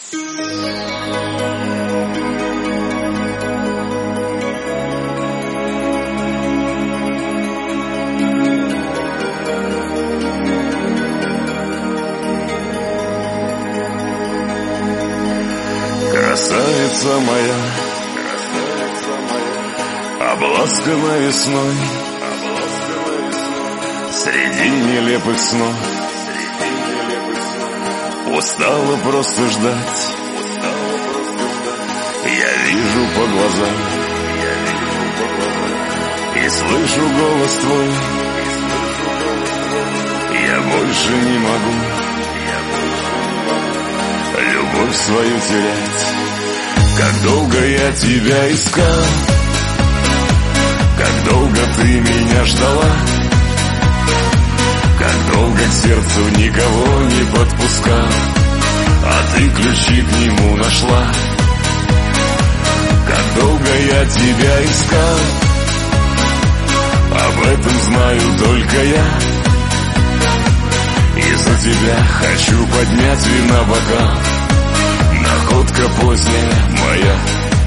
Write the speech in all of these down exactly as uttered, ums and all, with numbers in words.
Красавица моя, обласкана весной, среди нелепых снов, устала просто ждать. Я вижу по глазам и слышу голос твой. Я больше не могу любовь свою терять. Как долго я тебя искал, как долго ты меня ждала, как долго к сердцу никого не подпускал, а ты ключи к нему нашла. Как долго я тебя искал, об этом знаю только я. Из-за тебя хочу поднять вина бокал, находка поздняя моя.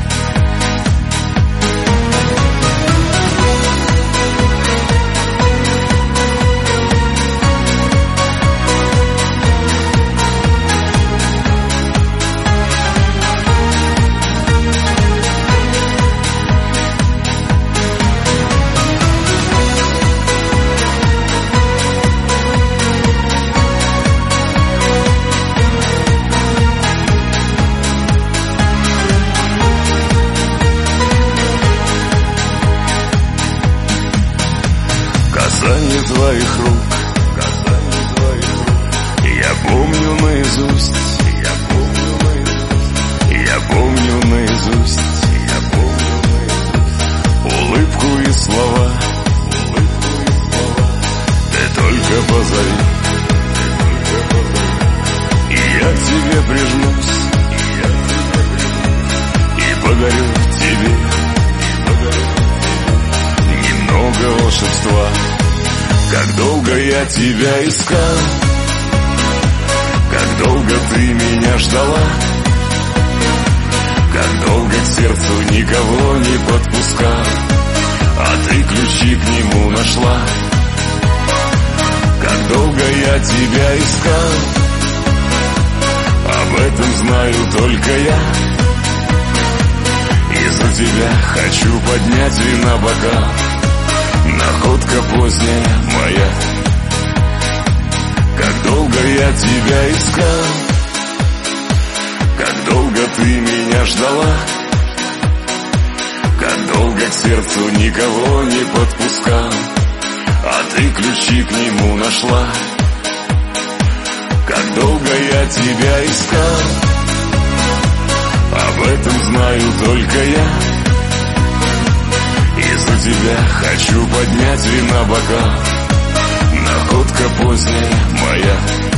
Касание твоих рук, касание твоих рук, я помню наизусть, я помню наизусть, я помню наизусть, я помню наизусть. Улыбку и слова, улыбку и слова, ты только позови, ты только позови. И я к тебе прижмусь, и я к тебе прижмусь, и подарю тебе, и подарю тебе немного волшебства. Как долго я тебя искал, как долго ты меня ждала, как долго к сердцу никого не подпускал, а ты ключи к нему нашла. Как долго я тебя искал, об этом знаю только я. Из-за тебя хочу поднять вина бокал, находка поздняя моя. Как долго я тебя искал, как долго ты меня ждала, как долго к сердцу никого не подпускал, а ты ключи к нему нашла. Как долго я тебя искал, об этом знаю только я. Из-за тебя хочу поднять вина бокал, находка поздняя моя.